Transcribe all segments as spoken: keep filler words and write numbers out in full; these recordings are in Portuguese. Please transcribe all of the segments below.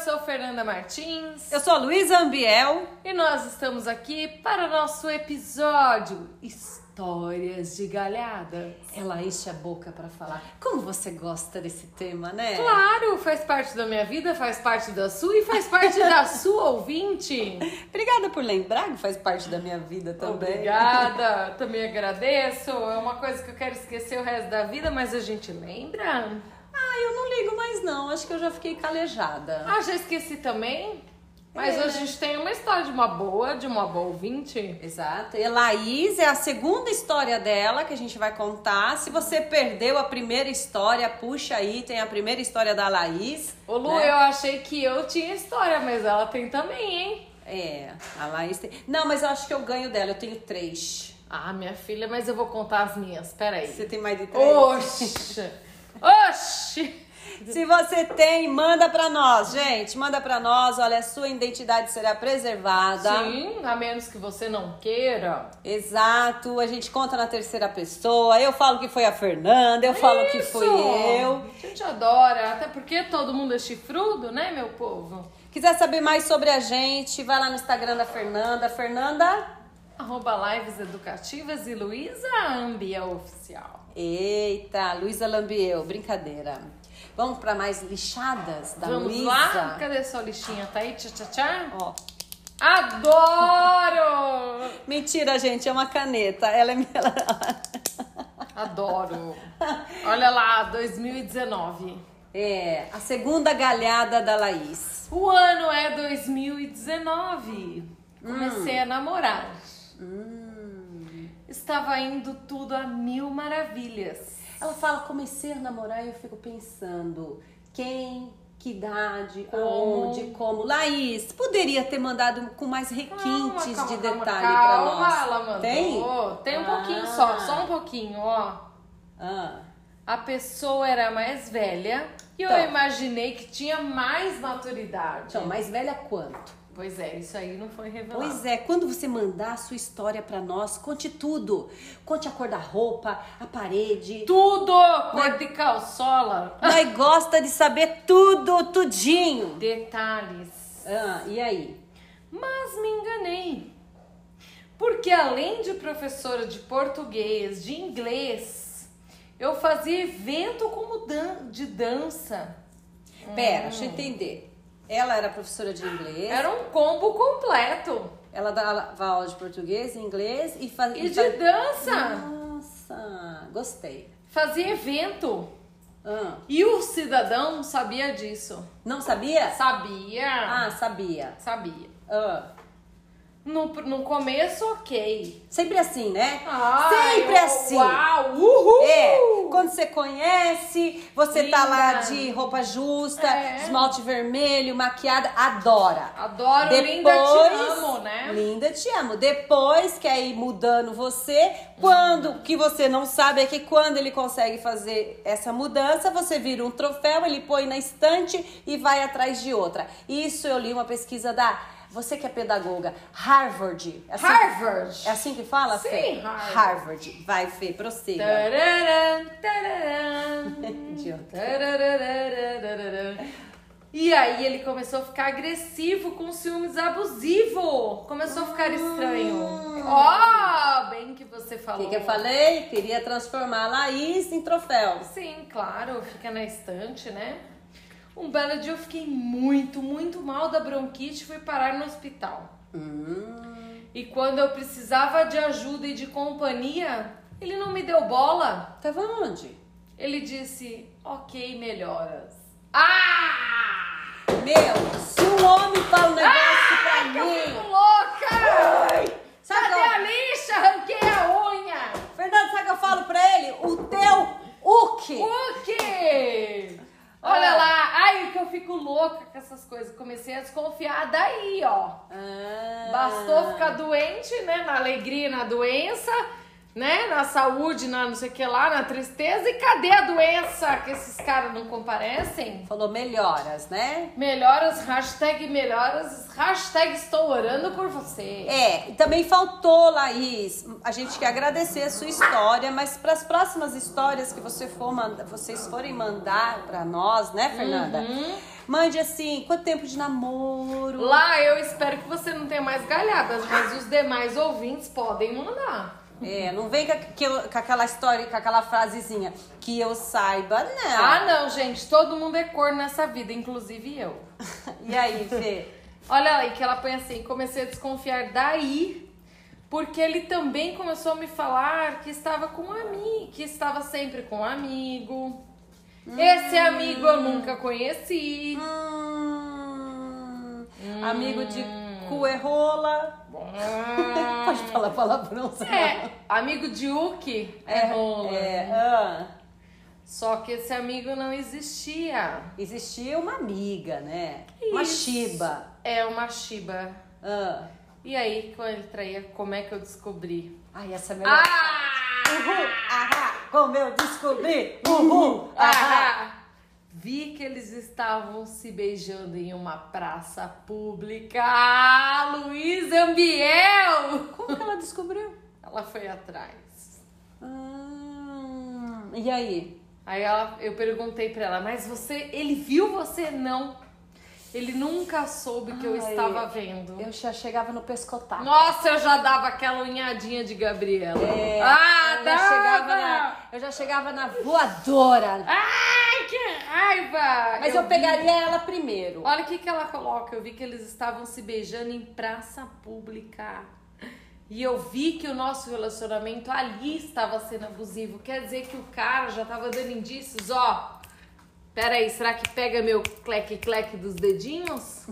sou Fernanda Martins. Eu sou a Luísa Ambiel. E nós estamos aqui para o nosso episódio Histórias de Galhada. Ela enche a boca para falar. Como você gosta desse tema, né? Claro, faz parte da minha vida, faz parte da sua e faz parte da sua ouvinte. Obrigada por lembrar que faz parte da minha vida também. Obrigada, também agradeço. É uma coisa que eu quero esquecer o resto da vida, mas a gente lembra. Ah, eu não ligo mais não, acho que eu já fiquei calejada. Ah, já esqueci também? Mas É. hoje a gente tem uma história de uma boa, de uma boa ouvinte. Exato, e a Laís é a segunda história dela que a gente vai contar. Se você perdeu a primeira história, puxa aí, tem a primeira história da Laís. Ô Lu, né? eu achei que eu tinha história, mas ela tem também, hein? É, a Laís tem... Não, mas eu acho que eu ganho dela, eu tenho três. Ah, minha filha, mas eu vou contar as minhas, peraí. Você tem mais de três? Oxi! Oxi! Se você tem, manda pra nós, gente. Manda pra nós, olha, a sua identidade será preservada. Sim, a menos que você não queira. Exato, a gente conta na terceira pessoa. Eu falo que foi a Fernanda, eu falo que Isso! fui eu. A gente adora, até porque todo mundo é chifrudo, né, meu povo? Quiser saber mais sobre a gente, vai lá no Instagram da Fernanda. Fernanda? Arroba Lives Educativas e Luísa Ambiel Oficial. Eita, Luísa Lambiel, brincadeira. Vamos pra mais lixadas da Vamos Luísa? lá? Cadê sua lixinha? Tá aí? Tchá, tchá, tchá? Ó. Adoro! Mentira, gente, é uma caneta. Ela é minha. Adoro. Olha lá, dois mil e dezenove. É, a segunda galhada da Laís. O ano é dois mil e dezenove. Comecei Hum. a namorar. Hum. Estava indo tudo a mil maravilhas. Ela fala, comecei a namorar e eu fico pensando, quem, que idade, Como? onde, como. Laís, poderia ter mandado com mais requintes Calma, de calma, detalhe calma, pra nós. ela mandou. Tem? Tem um Ah. pouquinho só, só um pouquinho, ó. Ah. A pessoa era mais velha e eu Então. imaginei que tinha mais maturidade. Então, mais velha quanto? Pois é, isso aí não foi revelado. Pois é, quando você mandar a sua história pra nós, conte tudo. Conte a cor da roupa, a parede. Tudo! Cor de calçola. Nós gosta de saber tudo, tudinho. Detalhes. Ah, e aí? Mas me enganei. Porque além de professora de português, de inglês, eu fazia evento como dan- de dança. Pera, Hum. deixa eu entender. Ela era professora de inglês. Era um combo completo. Ela dava aula de português, inglês e fazia... E de dança. Nossa, gostei. Fazia evento. Ah, E o cidadão sabia disso. não sabia? Sabia. Ah, sabia. Sabia. Ah, No, no começo, ok. sempre assim, né? Ai, sempre oh, assim. Uau, uhul! É, quando você conhece, você tá lá Linda. de roupa justa, É. esmalte vermelho, maquiada, adora. Adoro, Depois, linda, te amo, né? Linda, te amo. Depois quer ir mudando você. Quando, o que você não sabe é que quando ele consegue fazer essa mudança, você vira um troféu, ele põe na estante e vai atrás de outra. Isso eu li uma pesquisa da... Você que é pedagoga, Harvard. É assim, Harvard. É assim que fala, Sim, Fê? Harvard. Harvard. Vai, Fê, prossiga. Tararam, tararam. Idiota. Tarararararararam. E aí ele começou a ficar agressivo, com ciúmes abusivo. Começou a ficar estranho. Ó, bem que você O falou. que, que eu falei? Queria transformar a Laís em troféu. Sim, claro, fica na estante, né? Um belo dia eu fiquei muito, muito mal da bronquite e fui parar no hospital. Hum, E quando eu precisava de ajuda e de companhia, ele não me deu bola. tava onde? Ele disse, ok, melhoras. Ah! Meu, se um homem fala um negócio Ah, pra que eu mim... fico louca! Sabe Cadê que eu- a lixa? Arranquei a unha! Fernando, sabe o que eu falo pra ele? O teu o quê? O quê? Olha Ah. lá, ai que eu fico louca com essas coisas. Comecei a desconfiar daí, ó. Ah. Bastou ficar doente, né? Na alegria e na doença. né? Na saúde, na não sei o que lá, na tristeza. E cadê a doença que esses caras não comparecem? Falou melhoras, né? Melhoras, hashtag melhoras, hashtag estou orando por você. É, e também faltou, Laís, a gente quer agradecer a sua história, mas para as próximas histórias que você for manda, vocês forem mandar para nós, né, Fernanda? Uhum. Mande assim, quanto tempo de namoro? Lá eu espero que você não tenha mais galhadas, mas os demais ouvintes podem mandar. É, não vem com, aquilo, com aquela história, com aquela frasezinha, que eu saiba, não. Ah, não, gente, todo mundo é corno nessa vida, inclusive eu. E aí, Fê? Olha aí que ela põe assim, comecei a desconfiar daí, porque ele também começou a me falar que estava com um amigo, que estava sempre com um amigo. Hum. Esse amigo eu nunca conheci. Hum. Hum. Hum. Amigo de cu e rola. Hum. Pode falar palavrão. É, amigo de Uki é, é rola. É, ah. Só que esse amigo não existia. Existia uma amiga, né? Isso. Uma Shiba. É, uma Shiba. Ah. E aí, quando ele traía, como é que eu descobri? Ai, essa é melhor. Ah! Uhul, ahá, como eu descobri. Uhul, ahá. Vi que eles estavam se beijando em uma praça pública. Ah, Luiz Ambiel! Como que ela descobriu? Ela foi atrás. Hum, e aí? Aí ela, eu perguntei pra ela, mas você, ele viu você? Não. Ele nunca soube que Ai, eu estava vendo. Eu já chegava no pescotapo. Nossa, eu já dava aquela unhadinha de Gabriela. É, ah, eu, já chegava na, eu já chegava na voadora. Ai, que raiva! Mas eu, eu pegaria vi... ela primeiro. Olha o que, que ela coloca. Eu vi que eles estavam se beijando em praça pública. E eu vi que o nosso relacionamento ali estava sendo abusivo. Quer dizer que o cara já estava dando indícios, ó... Pera aí, será que pega meu cleque-cleque dos dedinhos?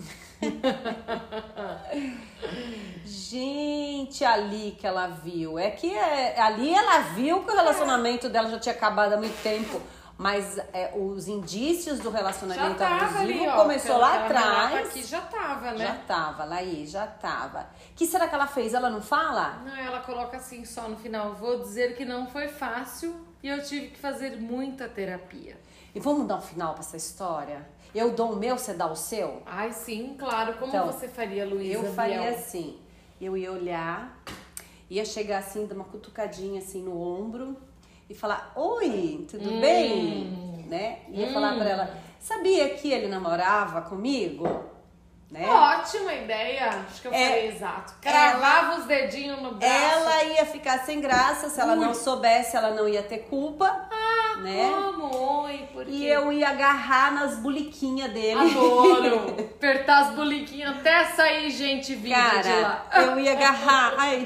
Gente, ali que ela viu. É que é, ali ela viu que o relacionamento é. dela já tinha acabado há muito tempo. Mas é, os indícios do relacionamento abusivo ali, ó, começou lá atrás. Aqui já tava, né? Já tava, Laís, já tava. O que será que ela fez? Ela não fala? Não, ela coloca assim só no final. Vou dizer que não foi fácil e eu tive que fazer muita terapia. E vamos dar um final pra essa história? Eu dou o meu, você dá o seu? Ai, sim, claro. Como então, você faria, Luísa? Eu faria Biel? assim. Eu ia olhar, ia chegar assim, dar uma cutucadinha assim no ombro e falar, oi, tudo hum. bem? Né? Ia hum. falar pra ela, sabia que ele namorava comigo? Né? Ótima ideia. Acho que eu é, falei exato. Cravava os dedinhos no braço. Ela ia ficar sem graça, se ela Ui. não soubesse, ela não ia ter culpa. Ah, né? como? Oi, por quê? E eu ia agarrar nas buliquinhas dele. Adoro. Apertar as buliquinhas até sair gente viva Cara, de lá. Eu ia agarrar. Ai.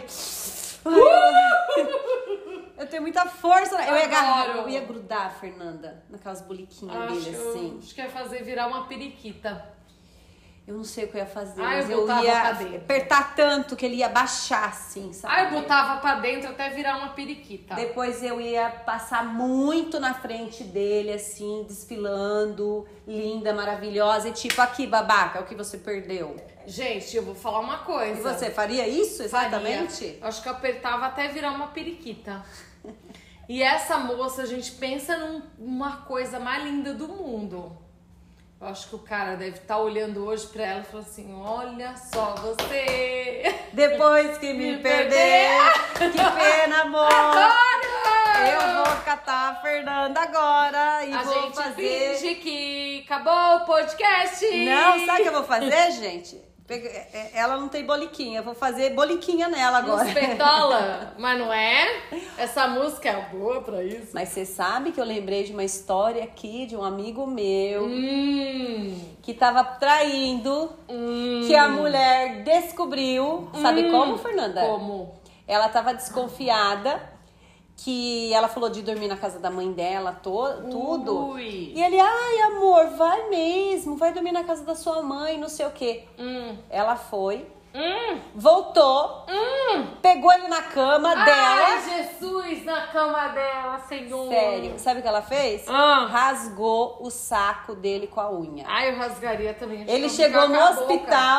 Ai. Eu tenho muita força. Eu ia agarrar, eu ia grudar, Fernanda, naquelas buliquinhas acho, dele assim. Acho que ia fazer virar uma periquita. Eu não sei o que eu ia fazer, ah, mas eu, eu ia apertar tanto que ele ia baixar assim, sabe? Ah, eu botava pra dentro até virar uma periquita. Depois eu ia passar muito na frente dele, assim, desfilando, linda, maravilhosa. E tipo, aqui, babaca, é o que você perdeu. Gente, eu vou falar uma coisa. E você faria isso exatamente? Faria. Acho que eu apertava até virar uma periquita. E essa moça, a gente pensa numa coisa mais linda do mundo. Eu acho que o cara deve estar olhando hoje pra ela e falando assim, olha só você. Depois que me, me perder, perder, que pena, amor. Adoro! Eu vou catar a Fernanda agora e a vou gente fazer... finge que acabou o podcast. Não, sabe o que eu vou fazer, gente? Ela não tem boliquinha, eu vou fazer boliquinha nela agora. Nos peitola, mas não é? Essa música é boa pra isso. Mas você sabe que eu lembrei de uma história aqui de um amigo meu hum. que tava traindo, hum. que a mulher descobriu. Sabe hum. como, Fernanda? Como? Ela tava desconfiada. Que ela falou de dormir na casa da mãe dela, to, tudo. Ui. E ele, ai, amor, vai mesmo, vai dormir na casa da sua mãe, não sei o quê. Hum. Ela foi, hum. voltou, hum. pegou ele na cama ai, dela. Ai, Jesus, na cama dela, Senhor. Sério, sabe o que ela fez? Ah. Rasgou o saco dele com a unha. Ai, eu rasgaria também. Ele chegou no hospital,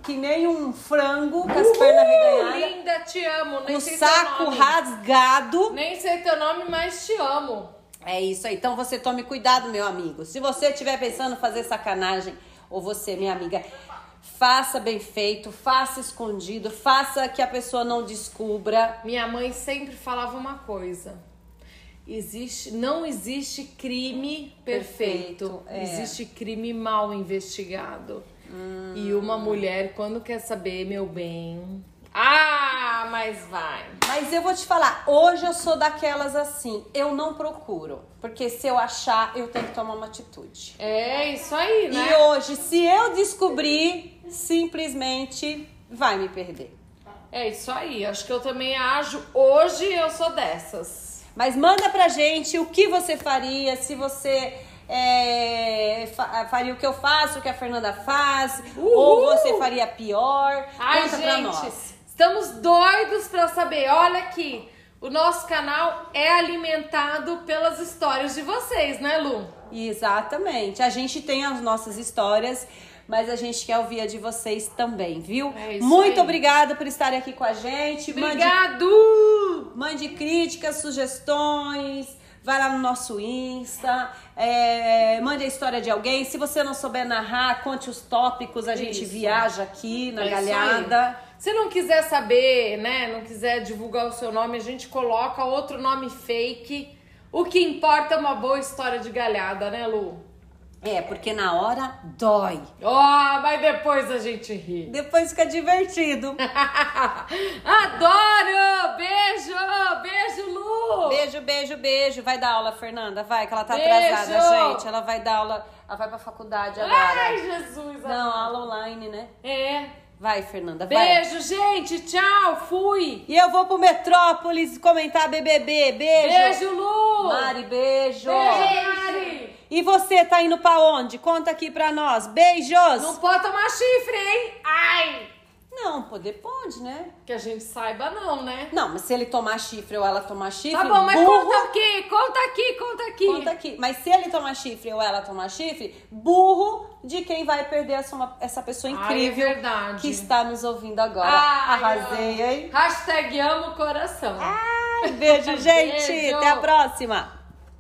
que nem um frango, com as pernas arreganhadas. Linda, te amo. Nem Com o sei saco teu nome. rasgado. Nem sei teu nome, mas te amo. É isso aí. Então você tome cuidado, meu amigo. Se você estiver pensando em fazer sacanagem, ou você, minha amiga, faça bem feito, faça escondido, faça que a pessoa não descubra. Minha mãe sempre falava uma coisa. Existe, não existe crime perfeito. Perfeito, é. Existe crime mal investigado. Hum. E uma mulher, quando quer saber, meu bem... Ah, mas vai. Mas eu vou te falar, hoje eu sou daquelas assim, eu não procuro. Porque se eu achar, eu tenho que tomar uma atitude. É isso aí, né? E hoje, se eu descobrir, simplesmente vai me perder. É isso aí. Acho que eu também ajo. Hoje eu sou dessas. Mas manda pra gente o que você faria, se você é, fa- faria o que eu faço, o que a Fernanda faz, Uhul! ou você faria pior. Ai, Conta pra gente, nós. estamos doidos pra saber. Olha aqui, o nosso canal é alimentado pelas histórias de vocês, né, Lu? Exatamente. A gente tem as nossas histórias, mas a gente quer ouvir a de vocês também, viu? É isso Muito aí. obrigada por estarem aqui com a gente. Mande, Obrigado! mande críticas, sugestões. Vai lá no nosso Insta, é, mande a história de alguém. Se você não souber narrar, conte os tópicos, a gente Isso. viaja aqui na É isso galhada. aí. Se não quiser saber, né, não quiser divulgar o seu nome, a gente coloca outro nome fake. O que importa é uma boa história de galhada, né, Lu? É, porque na hora dói. Ó, mas depois a gente ri. Depois fica divertido. Adoro! Beijo! Beijo, Lu! Beijo, beijo, beijo. Vai dar aula, Fernanda, vai, que ela tá Beijo! atrasada, gente. Ela vai dar aula, ela vai pra faculdade agora. Ai, Jesus! Não, aula online, né? É. Vai, Fernanda, vai. Beijo, gente! Tchau! Fui! E eu vou pro Metrópolis comentar B B B. Beijo. Beijo, Lu! Mari, beijo. Beijo, Mari! E você tá indo pra onde? Conta aqui pra nós. Beijos. Não pode tomar chifre, hein? Ai! Não, poder pode, né? Que a gente saiba não, né? Não, mas se ele tomar chifre ou ela tomar chifre, Tá bom, mas burro, conta aqui, conta aqui, conta aqui. conta aqui. Mas se ele tomar chifre ou ela tomar chifre, burro de quem vai perder essa, uma- essa pessoa Ai, incrível é verdade. que está nos ouvindo agora. Ai, Arrasei, amo. hein? Hashtag amo o coração. Ai, beijo, gente. Beijo. Até a próxima.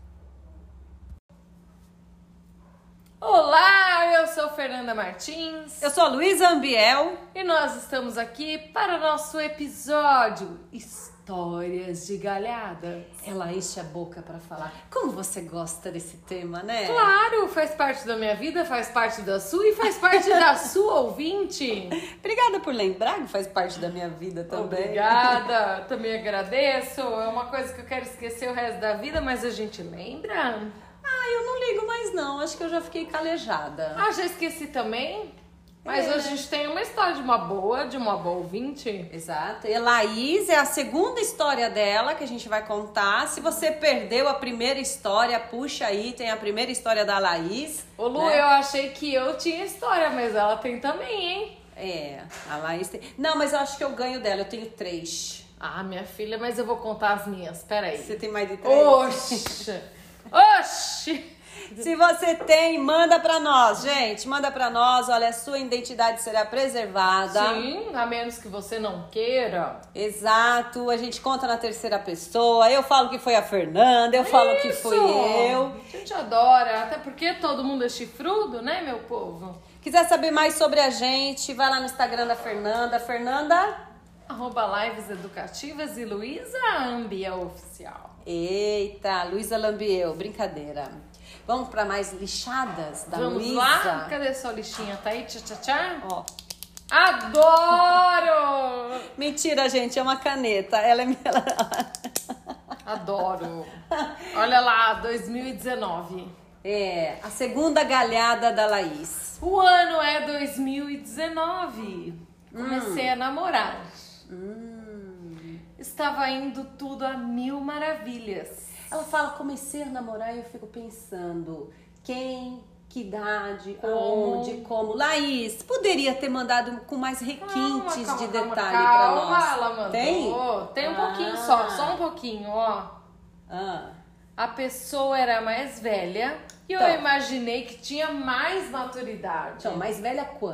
Olá, eu sou Fernanda Martins. Eu sou a Luísa Ambiel. E nós estamos aqui para o nosso episódio Histórias de Galhada. Ela enche a boca pra falar. Como você gosta desse tema, né? Claro, faz parte da minha vida, faz parte da sua e faz parte da sua ouvinte. Obrigada por lembrar que faz parte da minha vida também. Obrigada, também agradeço. É uma coisa que eu quero esquecer o resto da vida, mas a gente lembra. Ah, eu não ligo mais não. Acho que eu já fiquei calejada. Ah, já esqueci também. Mas É. hoje a gente tem uma história de uma boa, de uma boa ouvinte. Exato. E a Laís é a segunda história dela que a gente vai contar. Se você perdeu a primeira história, puxa aí, tem a primeira história da Laís. Ô Lu, né? eu achei que eu tinha história, mas ela tem também, hein? É, a Laís tem... Não, mas eu acho que eu ganho dela, eu tenho três. Ah, minha filha, mas eu vou contar as minhas, peraí. Você tem mais de três? Oxi! Oxi! Se você tem, manda pra nós, gente. Manda pra nós, olha, a sua identidade será preservada. Sim, a menos que você não queira. Exato, a gente conta na terceira pessoa. Eu falo que foi a Fernanda, eu falo que fui eu. A gente adora, até porque todo mundo é chifrudo, né, meu povo? Quiser saber mais sobre a gente, vai lá no Instagram da Fernanda. Fernanda? Arroba Lives Educativas e Luísa Ambiel Oficial. Eita, Luísa Lambiel, brincadeira. Vamos pra mais lixadas da Vamos Luísa? lá? Cadê sua lixinha? Tá aí? Tchá, tchá, tchá? Ó. Adoro! Mentira, gente, é uma caneta. Ela é minha. Adoro. Olha lá, dois mil e dezenove. É, a segunda galhada da Laís. O ano é dois mil e dezenove. Comecei a namorar. Hum. Estava indo tudo a mil maravilhas. Ela fala, comecei a namorar e eu fico pensando, quem, que idade, Como? aonde, como. Laís, poderia ter mandado com mais requintes Calma, calma, de calma, detalhe calma, pra nós. ela mandou. Tem? Tem um Ah. pouquinho só, só um pouquinho, ó. Ah. A pessoa era mais velha e eu Então. imaginei que tinha mais maturidade. Então, mais velha quanto?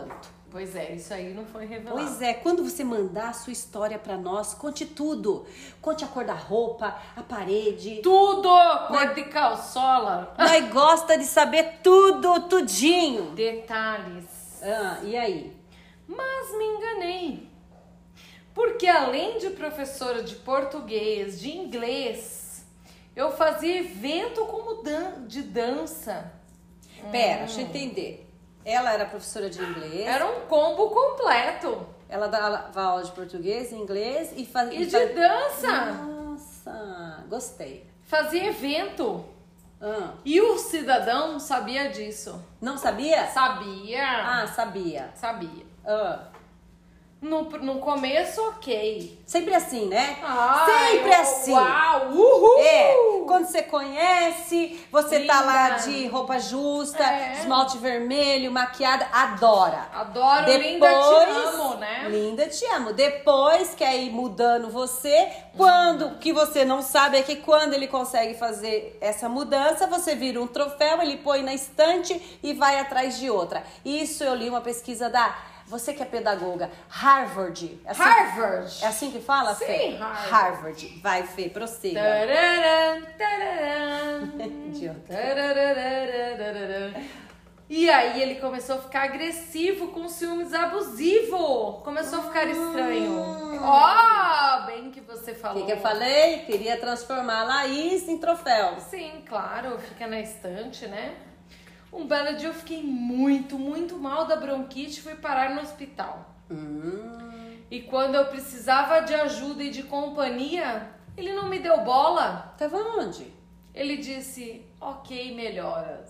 Pois é, isso aí não foi revelado. Pois é, quando você mandar a sua história pra nós, conte tudo. Conte a cor da roupa, a parede. Tudo! Cor de calçola. Nós gosta de saber tudo, tudinho. Detalhes. Ah, e aí? Mas me enganei. Porque além de professora de português, de inglês, eu fazia evento como dan- de dança. Pera, Hum. deixa eu entender. Ela era professora de inglês. Era um combo completo. Ela dava aula de português, inglês e fazia... E de dança. Nossa, gostei. Fazia evento. Ah, E o cidadão sabia disso. não sabia? Sabia. Ah, sabia. Sabia. Ah. No, no começo, ok. Sempre assim, né? Ai, Sempre oh, assim. Uau, uhul. É, quando você conhece, você Linda. tá lá de roupa justa, É. esmalte vermelho, maquiada, adora. Adoro, Depois, linda, te amo, né? Linda, te amo. Depois quer ir mudando você. Quando que você não sabe é que quando ele consegue fazer essa mudança, você vira um troféu, ele põe na estante e vai atrás de outra. Isso eu li uma pesquisa da... Você que é pedagoga, Harvard. É assim, Harvard. É assim que fala, Sim, Fê? Harvard. Harvard. Vai, Fê, prossiga. Tararam, tararam, Idiota. tarararararararam. E aí ele começou a ficar agressivo, com ciúmes abusivo. Começou a ficar estranho. Ó, bem que você O falou. que, que eu falei? Queria transformar a Laís em troféu. Sim, claro, fica na estante, né? Um belo dia eu fiquei muito, muito mal da bronquite e fui parar no hospital. Hum. E quando eu precisava de ajuda e de companhia, ele não me deu bola. Tava onde? Ele disse, ok, melhoras.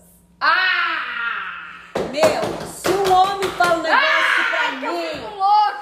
Ah! Meu, se um homem fala um negócio Ah, pra que eu mim... fico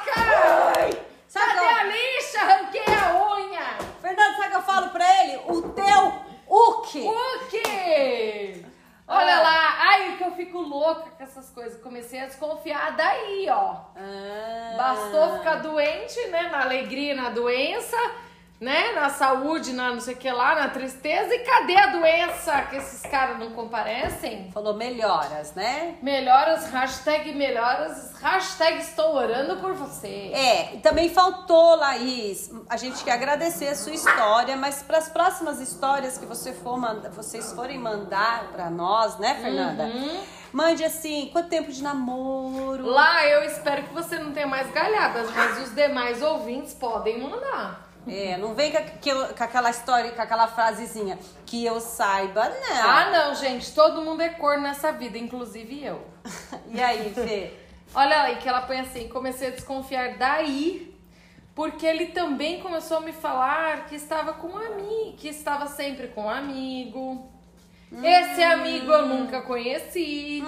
louca! Sabe Cadê que eu- a lixa? Arranquei a unha! Fernando, sabe o que eu falo pra ele? O teu o quê? O quê? Olha Ah. lá, ai que eu fico louca com essas coisas. Comecei a desconfiar daí, ó. Ah. Bastou ficar doente, né? Na alegria, na doença, né? Na saúde, na não sei o que lá, na tristeza. E cadê a doença que esses caras não comparecem? Falou melhoras, né? Melhoras, hashtag melhoras, hashtag estou orando por você. É, e também faltou, Laís, a gente quer agradecer a sua história, mas para as próximas histórias que você for manda- vocês forem mandar para nós, né, Fernanda? Uhum. Mande assim, quanto tempo de namoro? Lá eu espero que você não tenha mais galhadas, mas os demais ouvintes podem mandar. É, não vem com, aqu- com aquela história, com aquela frasezinha, que eu saiba, não. Ah, não, gente, todo mundo é corno nessa vida, inclusive eu. E aí, Fê? Olha aí que ela põe assim, comecei a desconfiar daí, porque ele também começou a me falar que estava com um amigo, que estava sempre com um amigo. Esse amigo eu nunca conheci.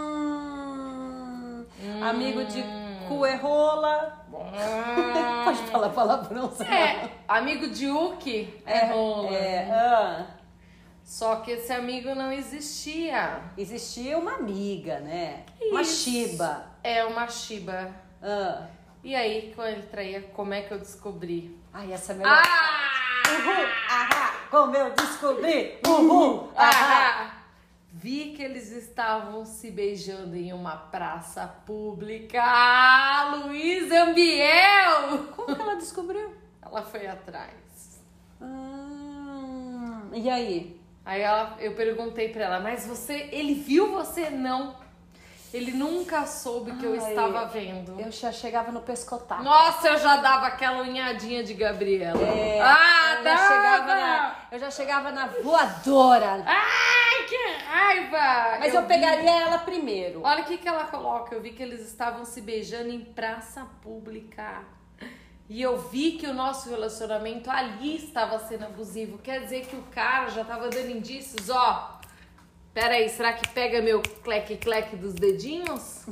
Hum, amigo de cu e rola. Pode falar palavrão, você É, amigo de Uki é rola. É, ah. Só que esse amigo não existia. Existia uma amiga, né? Uma Isso. Shiba. É uma Shiba. Ah. E aí, quando ele traía, como é que eu descobri? Ai, essa é a melhor. Ah! Uhul, ahá, como eu descobri. Uhul, ahá. Ah! Vi que eles estavam se beijando em uma praça pública. Ah, Luiz Ambiel! Como que ela descobriu? Ela foi atrás. Hum, e aí? Aí ela, eu perguntei pra ela, mas você, ele viu você? Não. Ele nunca soube que eu Ai, estava vendo. Eu já chegava no pescotapo. Nossa, eu já dava aquela unhadinha de Gabriela. É, ah, eu, já dava! chegava na, eu já chegava na voadora. Ai, que raiva! Mas eu, vi- pegaria ela primeiro. Olha o que, que ela coloca. Eu vi que eles estavam se beijando em praça pública. E eu vi que o nosso relacionamento ali estava sendo abusivo. Quer dizer que o cara já estava dando indícios, ó. Peraí, será que pega meu cleque-cleque dos dedinhos?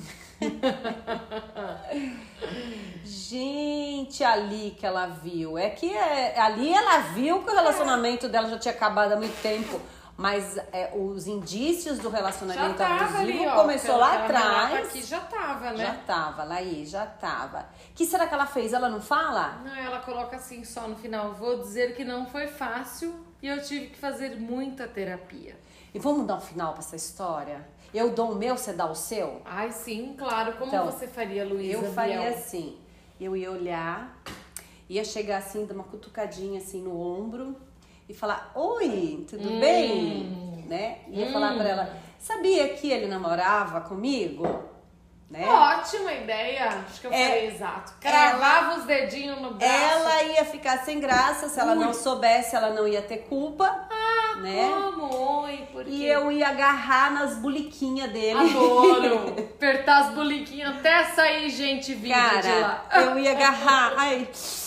Gente, ali que ela viu. É que é, ali ela viu que o relacionamento dela já tinha acabado há muito tempo. Mas é, os indícios do Já relacionamento tava abusivo ali, ó. começou Pelo lá que ela relata atrás. Aqui já tava, né? Já tava, Laís, já tava. O que será que ela fez? Ela não fala? Não, ela coloca assim só no final. Vou dizer que não foi fácil e eu tive que fazer muita terapia. E vamos dar um final pra essa história? Eu dou o meu, você dá o seu? Ai, sim, claro. Como Então, você faria, Luísa? Eu faria Biel? assim, eu ia olhar, ia chegar assim, dar uma cutucadinha assim no ombro e falar, oi, tudo Hum. bem? Né? Ia Hum. falar pra ela, sabia que ele namorava comigo? Né? Ótima ideia. Acho que eu É, falei exato. Cravava os dedinhos no braço. Ela ia ficar sem graça, se ela Ui. não soubesse, ela não ia ter culpa, Ah, né? como? Oi, por quê? E eu ia agarrar nas buliquinhas dele. Adoro. Apertar as buliquinhas até sair gente viva de lá. Cara, eu ia agarrar. Ai.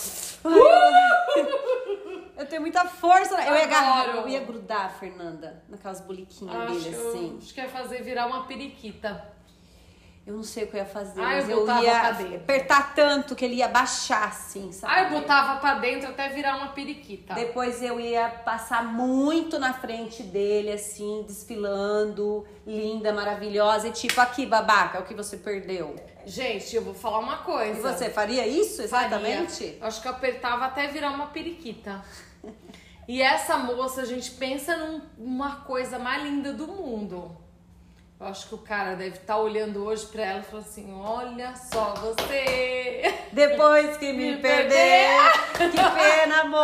Ai, eu tenho muita força. Eu ia agarrar, Adoro. eu ia grudar, Fernanda, naquelas buliquinhas Acho, dele assim. acho que ia fazer virar uma periquita. Eu não sei o que eu ia fazer, Ah, eu mas eu, botava ia pra dentro. apertar tanto que ele ia baixar assim, sabe? Aí eu botava pra dentro até virar uma periquita. Depois eu ia passar muito na frente dele, assim, desfilando, linda, maravilhosa. E tipo, aqui, babaca, é o que você perdeu. Gente, eu vou falar uma coisa. E você faria isso exatamente? Faria. Acho que eu apertava até virar uma periquita. E essa moça, a gente pensa num- numa coisa mais linda do mundo. Eu acho que o cara deve estar olhando hoje pra ela e falando assim, olha só você. Depois que me, Me perder, que pena, amor.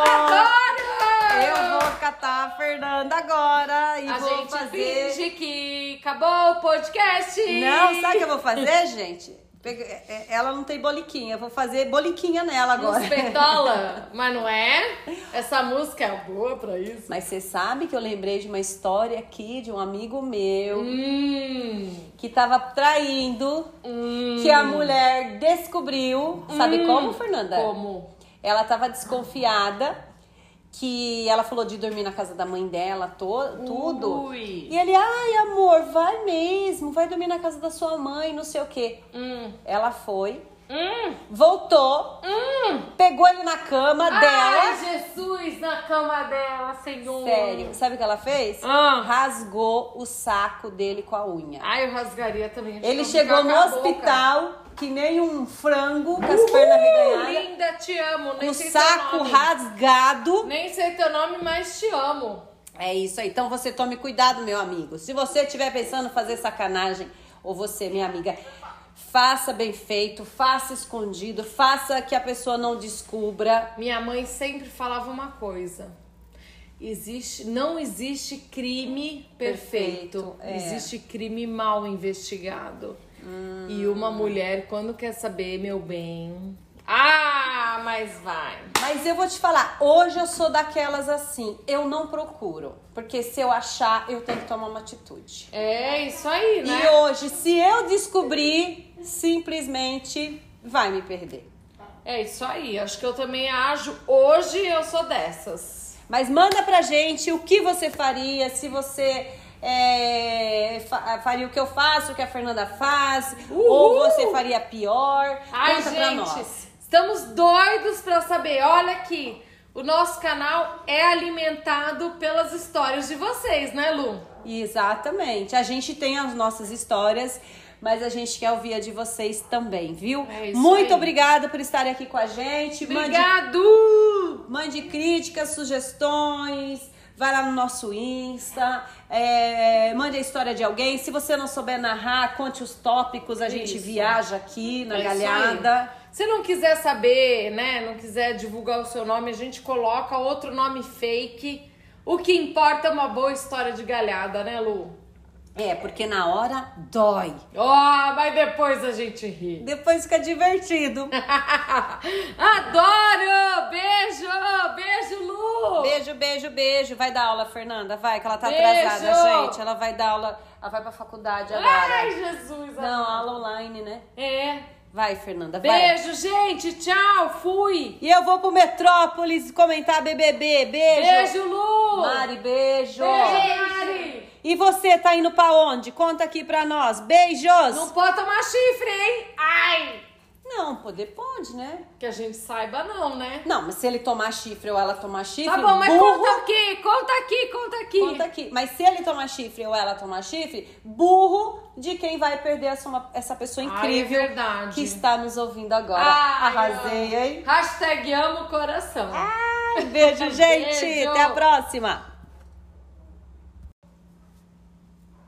Agora! Eu vou catar a Fernanda agora e A vou gente fazer... finge que acabou o podcast. Não, sabe o que eu vou fazer, gente? Pega- é- Ela não tem boliquinha, eu vou fazer boliquinha nela agora. Nos petola, mas não é? Essa música é boa pra isso. Mas você sabe que eu lembrei de uma história aqui de um amigo meu Hum, que tava traindo, hum, que a mulher descobriu. Sabe como, Fernanda? como? Ela tava desconfiada, que ela falou de dormir na casa da mãe dela, to, tudo. Ui. E ele, ai amor, vai mesmo, vai dormir na casa da sua mãe, não sei o quê. Hum, Ela foi, hum, voltou, hum. pegou ele na cama dela. Ai, Jesus, na cama dela, Senhor. Sério, sabe o que ela fez? Ah. Rasgou o saco dele com a unha. Ai, eu rasgaria também. Acho Ele que eu vou chegou no ficar com a boca. hospital, que nem um frango, com as pernas reganhadas, Linda, te amo. Nem com o sei teu saco nome. rasgado. Nem sei teu nome, mas te amo. É isso aí. Então você tome cuidado, meu amigo. Se você estiver pensando em fazer sacanagem, ou você, minha amiga, faça bem feito, faça escondido, faça que a pessoa não descubra. Minha mãe sempre falava uma coisa. Existe, não existe crime perfeito. Perfeito, é. Existe crime mal investigado. E uma mulher, quando quer saber, meu bem... Ah, mas vai. Mas eu vou te falar, hoje eu sou daquelas assim, eu não procuro. Porque se eu achar, eu tenho que tomar uma atitude. É isso aí, né? E hoje, se eu descobrir, simplesmente vai me perder. É isso aí. Acho que eu também ajo. Hoje eu sou dessas. Mas manda pra gente o que você faria, se você é, fa- faria o que eu faço, o que a Fernanda faz, Uhul! ou você faria pior. Ai, Conta pra gente, nós. estamos doidos pra saber. Olha aqui, o nosso canal é alimentado pelas histórias de vocês, né, Lu? Exatamente. A gente tem as nossas histórias, mas a gente quer ouvir a de vocês também, viu? É isso Muito aí. obrigada por estarem aqui com a gente. Mande, Obrigado! mande críticas, sugestões. Vai lá no nosso Insta, é, mande a história de alguém. Se você não souber narrar, conte os tópicos, a gente Isso. viaja aqui na É isso galhada. aí. Se não quiser saber, né, não quiser divulgar o seu nome, a gente coloca outro nome fake. O que importa é uma boa história de galhada, né, Lu? É, porque na hora dói. Ó, mas depois a gente ri. Depois fica divertido. Adoro! Beijo! Beijo, Lu! Beijo, beijo, beijo. Vai dar aula, Fernanda, vai, que ela tá Beijo! atrasada, gente. Ela vai dar aula, ela vai pra faculdade agora. Ai, Jesus! Não, aula online, né? É. Vai, Fernanda, vai. Beijo, gente! Tchau! Fui! E eu vou pro Metrópolis comentar B B B. Beijo. Beijo, Lu! Mari, beijo. Beijo, Mari! E você tá indo pra onde? Conta aqui pra nós. Beijos. Não pode tomar chifre, hein? Ai! Não, poder pode, né? Que a gente saiba não, né? Não, mas se ele tomar chifre ou ela tomar chifre, Tá bom, mas burro, conta aqui, conta aqui, conta aqui. conta aqui. Mas se ele tomar chifre ou ela tomar chifre, burro de quem vai perder essa, essa pessoa Ai, incrível é verdade. que está nos ouvindo agora. Ai, Arrasei, amo. hein? Hashtag amo coração. Ai, beijo, gente. Beijo. Até a próxima.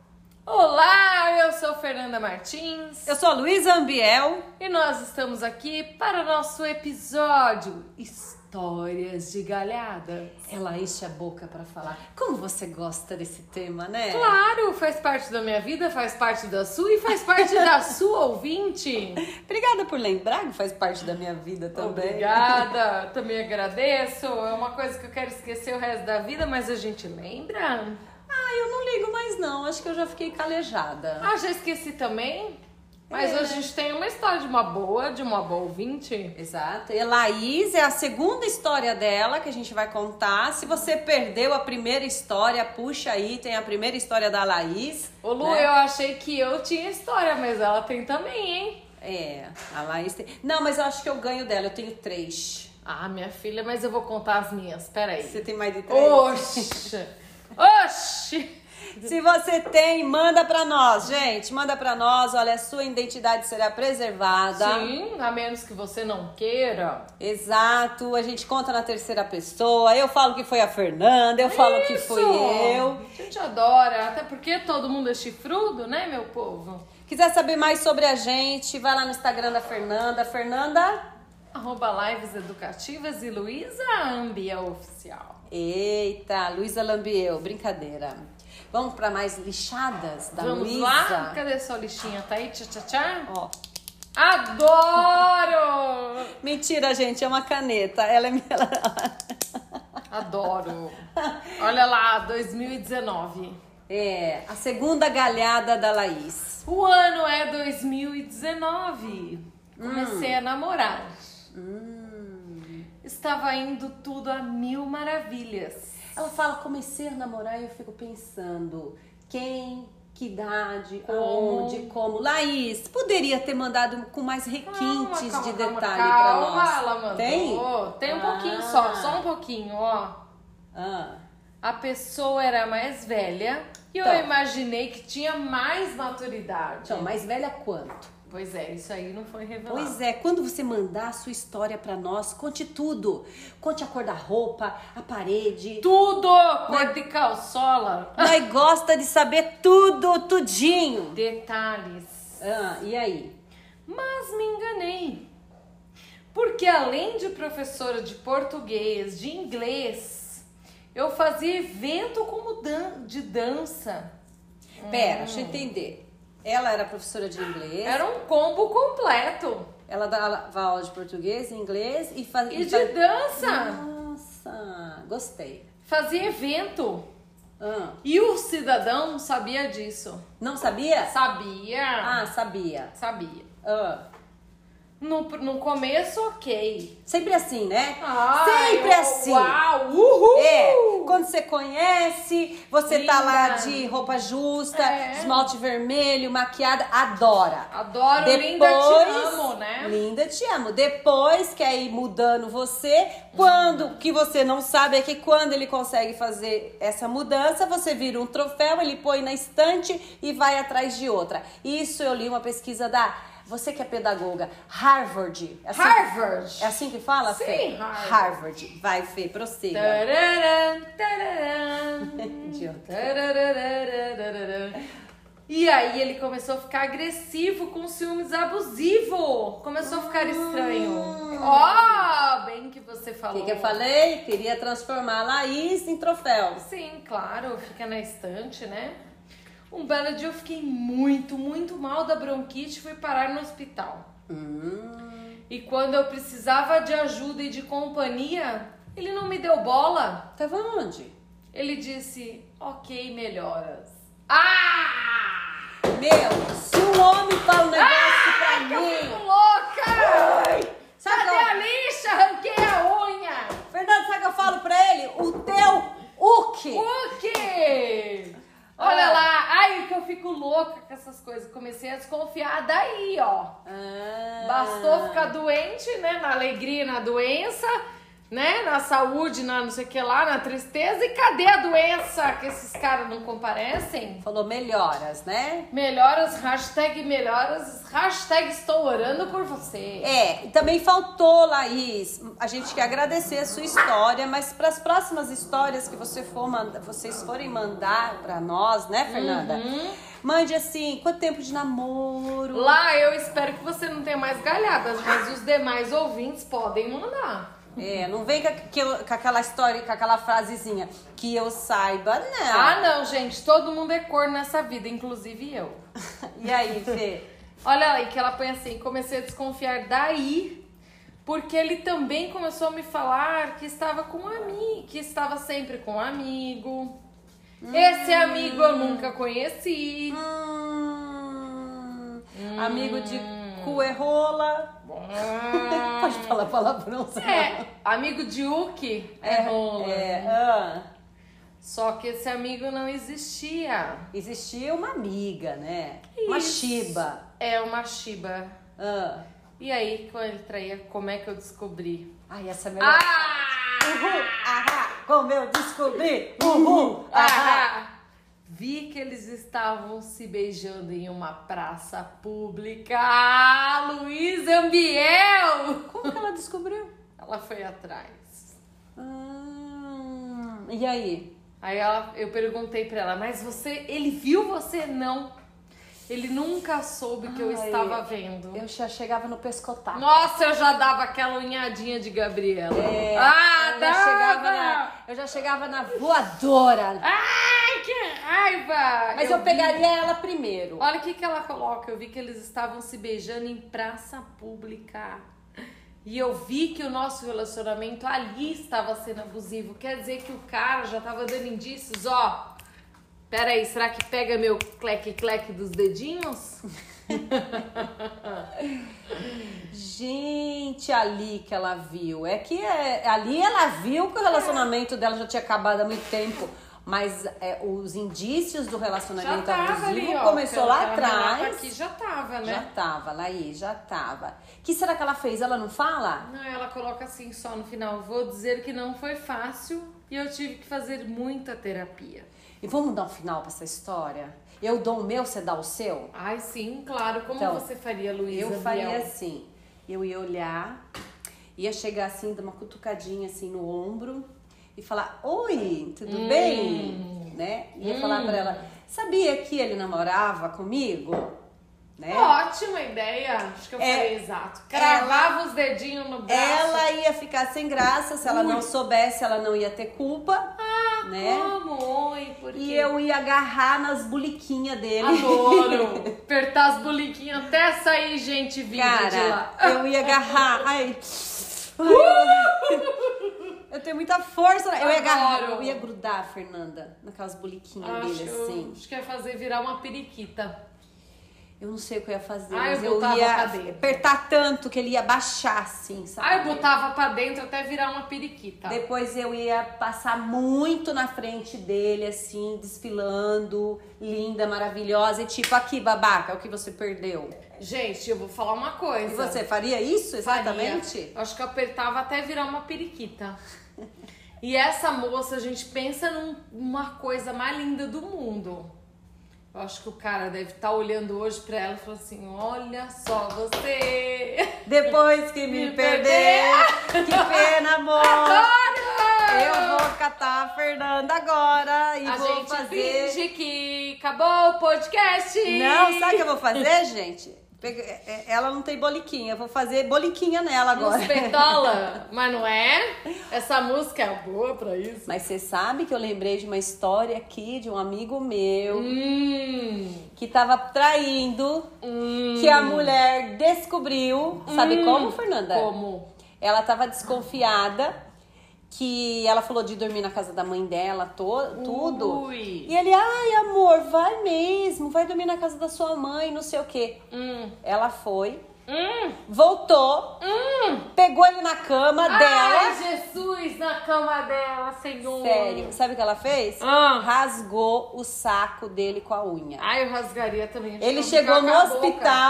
Olá, eu sou Fernanda Martins. Eu sou a Luísa Ambiel. E nós estamos aqui para o nosso episódio Histórias de Galhada. Ela enche a boca para falar. Como você gosta desse tema, né? Claro, faz parte da minha vida, faz parte da sua e faz parte da sua ouvinte. Obrigada por lembrar que faz parte da minha vida também. Obrigada, também agradeço. É uma coisa que eu quero esquecer o resto da vida, mas a gente lembra. Ah, eu não ligo mais não, acho que eu já fiquei calejada. Ah, já esqueci também? Mas É. hoje a gente tem uma história de uma boa, de uma boa ouvinte. Exato. E a Laís é a segunda história dela que a gente vai contar. Se você perdeu a primeira história, puxa aí, tem a primeira história da Laís. Ô Lu, né? eu achei que eu tinha história, mas ela tem também, hein? É, a Laís tem... Não, mas eu acho que eu ganho dela, eu tenho três. Ah, minha filha, mas eu vou contar as minhas, peraí. Você tem mais de três? Oxi! Oxi! Se você tem, manda pra nós, gente. Manda pra nós, olha, a sua identidade será preservada. Sim, a menos que você não queira. Exato, a gente conta na terceira pessoa. Eu falo que foi a Fernanda, eu falo que Isso! fui eu. A gente adora, até porque todo mundo é chifrudo, né, meu povo? Quiser saber mais sobre a gente, vai lá no Instagram da Fernanda. Fernanda? Arroba Lives Educativas e Luísa Ambiel Oficial. Eita, Luísa Lambiel, brincadeira. Vamos pra mais lixadas da Vamos Luísa? lá? Cadê sua lixinha? Tá aí? Tchá, tchá, tchá? Ó. Adoro! Mentira, gente, é uma caneta. Ela é minha. Adoro. Olha lá, dois mil e dezenove. É, a segunda galhada da Laís. O ano é dois mil e dezenove. Comecei a namorar. Hum. Estava indo tudo a mil maravilhas. Ela fala, comecei a namorar e eu fico pensando, quem, que idade, Como? aonde, como. Laís, poderia ter mandado com mais requintes Calma, de calma, detalhe calma, pra calma, nós. ela mandou. Tem? Tem um Ah. pouquinho só, só um pouquinho, ó. Ah. A pessoa era mais velha e eu Então. imaginei que tinha mais maturidade. Então, mais velha quanto? Pois é, isso aí não foi revelado. Pois é, quando você mandar a sua história pra nós, conte tudo. Conte a cor da roupa, a parede. Tudo! Cor de calçola. Nós gosta de saber tudo, tudinho. Detalhes. Ah, e aí? Mas me enganei. Porque além de professora de português, de inglês, eu fazia evento como dan de dança. Pera, deixa eu entender. Ela era professora de inglês. Era um combo completo. Ela dava aula de português, inglês e fazia... E de dança. Nossa, gostei. Fazia evento. Ah, E o cidadão sabia disso. não sabia? Sabia. Ah, sabia. Sabia. Ah, No, no começo, ok. sempre assim, né? Ai, sempre oh, assim. Uau, uhul. É, quando você conhece, você tá lá Linda. de roupa justa, É. esmalte vermelho, maquiada, adora. Adoro, Depois, linda, te amo, né? Linda, te amo. Depois quer ir mudando você. Quando, que você não sabe é que quando ele consegue fazer essa mudança, você vira um troféu, ele põe na estante e vai atrás de outra. Isso eu li uma pesquisa da... Você que é pedagoga, Harvard. É assim, Harvard. É assim que fala, Sim, Fê? Harvard. Harvard. Vai, Fê, prossiga. Tararam, tararam. Idiota. Tararararararara. E aí ele começou a ficar agressivo, com ciúmes abusivo. Começou a ficar estranho. Ó, bem que você O falou. que, que eu falei? Queria transformar a Laís em troféu. Sim, claro, fica na estante, né? Um belo dia eu fiquei muito, muito mal da bronquite e fui parar no hospital. Hum, E quando eu precisava de ajuda e de companhia, ele não me deu bola. tava onde? Ele disse, ok, melhoras. Ah! Meu, se um homem fala um negócio Ah, pra que eu mim... fico louca! Sabe Cadê que eu- a lixa? Arranquei a unha! Fernando, sabe o que eu falo pra ele? O teu uke. O quê? Olha Ah. lá, ai que eu fico louca com essas coisas. Comecei a desconfiar daí, ó. Ah. Bastou ficar doente, né? Na alegria e na doença. né? Na saúde, na não sei o que lá, na tristeza. E cadê a doença que esses caras não comparecem? Falou melhoras, né? Melhoras, hashtag melhoras, hashtag estou orando por você. É, e também faltou, Laís, a gente quer agradecer a sua história, mas para as próximas histórias que você for manda, vocês forem mandar para nós, né, Fernanda? Uhum. Mande assim, quanto tempo de namoro? Lá eu espero que você não tenha mais galhadas, mas os demais ouvintes podem mandar. É, não vem com, aquilo, com aquela história, com aquela frasezinha, que eu saiba, não. Ah, não, gente, todo mundo é corno nessa vida, inclusive eu. E aí, Fê? Olha aí que ela põe assim, comecei a desconfiar daí, porque ele também começou a me falar que estava com um amigo, que estava sempre com um amigo. Hum. Esse amigo eu nunca conheci. Hum. Hum. Hum. Amigo de cu e rola. Hum. Pode falar palavrão. É, amigo de Uki é, É, rola. é, ah. Só que esse amigo não existia. Existia uma amiga, né? Uma Shiba. É, uma Shiba. Ah. E aí, quando ele traía, como é que eu descobri? Ai, essa é a melhor. Ah! Uhul, ahá, como eu descobri. Uhul, ahá. Ah! Vi que eles estavam se beijando em uma praça pública. Ah, Luiz Ambiel! Como que ela descobriu? Ela foi atrás. Hum, e aí? Aí ela, eu perguntei pra ela, mas você, ele viu você? Não. Ele nunca soube que eu Ai, estava vendo. Eu já chegava no pescotapo. Nossa, eu já dava aquela unhadinha de Gabriela. É, ah, eu, já dava! chegava na, eu já chegava na voadora. Ai, que raiva! Mas eu, eu pegaria vi... ela primeiro. Olha o que, que ela coloca. Eu vi que eles estavam se beijando em praça pública. E eu vi que o nosso relacionamento ali estava sendo abusivo. Quer dizer que o cara já estava dando indícios, ó. Pera aí, será que pega meu cleque-cleque dos dedinhos? Gente, ali que ela viu. É que é, ali ela viu que o relacionamento dela já tinha acabado há muito tempo. Mas é, os indícios do relacionamento abusivo ali, ó, começou lá atrás. Aqui já tava, né? Já tava, Laís, já tava. O que será que ela fez? Ela não fala? Não, ela coloca assim só no final. Vou dizer que não foi fácil e eu tive que fazer muita terapia. E vamos dar um final pra essa história? Eu dou o meu, você dá o seu? Ai, sim, claro. Como então, você faria, Luísa? Eu faria assim. Eu ia olhar, ia chegar assim, dar uma cutucadinha assim no ombro e falar, oi, tudo hum. bem? Né? Ia hum. falar pra ela, sabia que ele namorava comigo? Né? Ótima ideia. Acho que eu é, falei exato. Cravava ela, os dedinhos no braço. Ela ia ficar sem graça, se ela Ui. não soubesse, ela não ia ter culpa. Ah, né? como? Oi, por quê? E eu ia agarrar nas buliquinhas dele. Adoro. Apertar as buliquinhas até sair gente vindo Cara, de lá. Eu ia agarrar. Ai. Ai, eu tenho muita força. Eu ia agarrar, eu ia grudar, Fernanda, naquelas buliquinhas acho, dele assim. Acho que ia fazer virar uma periquita. Eu não sei o que eu ia fazer, ah, mas eu, eu ia apertar tanto que ele ia baixar assim, sabe? Ah, eu botava pra dentro até virar uma periquita. Depois eu ia passar muito na frente dele, assim, desfilando, linda, maravilhosa. E tipo, aqui, babaca, é o que você perdeu. Gente, eu vou falar uma coisa. E você faria isso exatamente? Faria. Acho que eu apertava até virar uma periquita. E essa moça, a gente pensa numa coisa mais linda do mundo. Eu acho que o cara deve estar olhando hoje pra ela e falando assim, olha só você. Depois que me, me perder, perder, que pena, amor. Adoro! Eu vou catar a Fernanda agora e a vou gente fazer... finge que acabou o podcast. Não, sabe o que eu vou fazer, gente? Ela não tem boliquinha, eu vou fazer boliquinha nela agora. Uns petola, mas não é? Essa música é boa pra isso. Mas você sabe que eu lembrei de uma história aqui de um amigo meu hum. que tava traindo, hum. que a mulher descobriu. Sabe hum. como, Fernanda? Como? Ela tava desconfiada. Que ela falou de dormir na casa da mãe dela, to, tudo. Ui. E ele, ai, amor, vai mesmo, vai dormir na casa da sua mãe, não sei o quê. Hum. Ela foi, hum. voltou, hum. pegou ele na cama ai, dela. Ai, Jesus, na cama dela, Senhor. Sério, sabe o que ela fez? Ah. Rasgou o saco dele com a unha. Ai, eu rasgaria também. Ele chegou no hospital,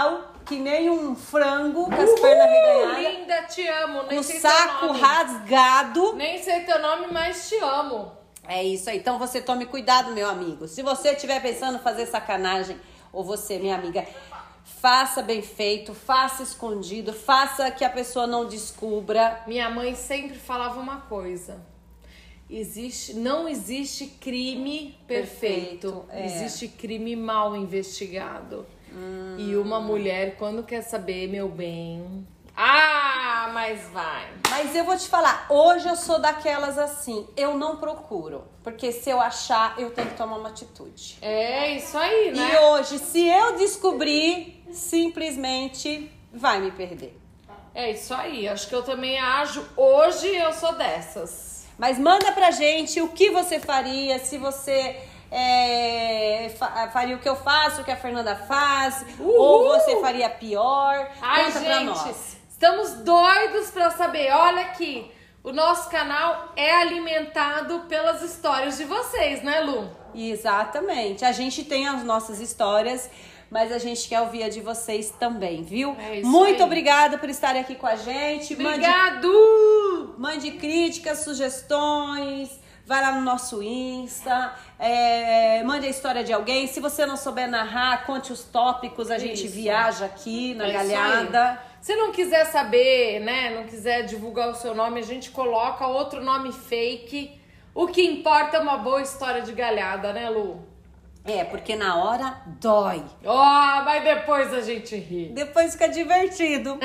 que nem um frango, com as pernas reganhadas. Linda, te amo. Nem Com o sei saco teu nome. rasgado. Nem sei teu nome, mas te amo. É isso aí. Então você tome cuidado, meu amigo. Se você estiver pensando em fazer sacanagem, ou você, minha amiga, faça bem feito, faça escondido, faça que a pessoa não descubra. Minha mãe sempre falava uma coisa. Existe, não existe crime perfeito. Perfeito, é. Existe crime mal investigado. Hum. E uma mulher, quando quer saber, meu bem... Ah, mas vai. Mas eu vou te falar, hoje eu sou daquelas assim, eu não procuro. Porque se eu achar, eu tenho que tomar uma atitude. É isso aí, né? E hoje, se eu descobrir, simplesmente vai me perder. É isso aí. Acho que eu também ajo. Hoje eu sou dessas. Mas manda pra gente o que você faria, se você é, fa- faria o que eu faço, o que a Fernanda faz, Uhul! ou você faria pior. Ai, Conta pra gente, nós. estamos doidos pra saber. Olha aqui, o nosso canal é alimentado pelas histórias de vocês, né, Lu? Exatamente. A gente tem as nossas histórias, mas a gente quer ouvir a de vocês também, viu? É isso Muito aí. obrigada por estarem aqui com a gente. Mande, Obrigado! mande críticas, sugestões. Vai lá no nosso Insta, é, mande a história de alguém. Se você não souber narrar, conte os tópicos, a gente Isso. viaja aqui na É isso galhada. aí. Se não quiser saber, né, não quiser divulgar o seu nome, a gente coloca outro nome fake. O que importa é uma boa história de galhada, né, Lu? É, porque na hora dói. Ó, mas depois a gente ri. Depois fica divertido.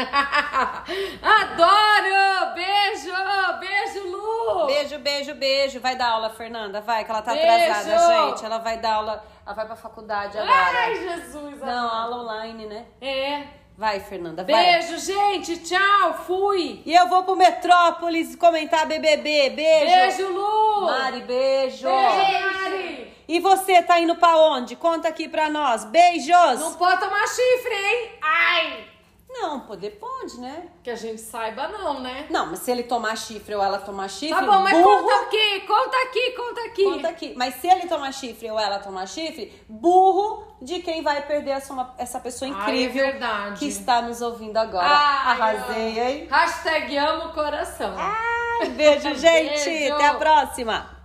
Adoro! Beijo! Beijo, Lu! Beijo, beijo, beijo. Vai dar aula, Fernanda, vai, que ela tá Beijo! atrasada, gente. Ela vai dar aula, ela vai pra faculdade agora. Ai, Jesus! Não, aula online, né? É. Vai, Fernanda, vai. Beijo, gente! Tchau! Fui! E eu vou pro Metrópolis comentar B B B. Beijo. Beijo, Lu! Mari, beijo. Beijo, Mari! E você tá indo pra onde? Conta aqui pra nós. Beijos. Não pode tomar chifre, hein? Ai! Não, poder pode, né? Que a gente saiba não, né? Não, mas se ele tomar chifre ou ela tomar chifre, Tá bom, mas burro, conta aqui, conta aqui, conta aqui. conta aqui. Mas se ele tomar chifre ou ela tomar chifre, burro de quem vai perder essa, uma- essa pessoa Ai, incrível é verdade. que está nos ouvindo agora. Ai, Arrasei, amo. hein? Hashtag amo coração. Ai, beijo, gente. Beijo. Até a próxima.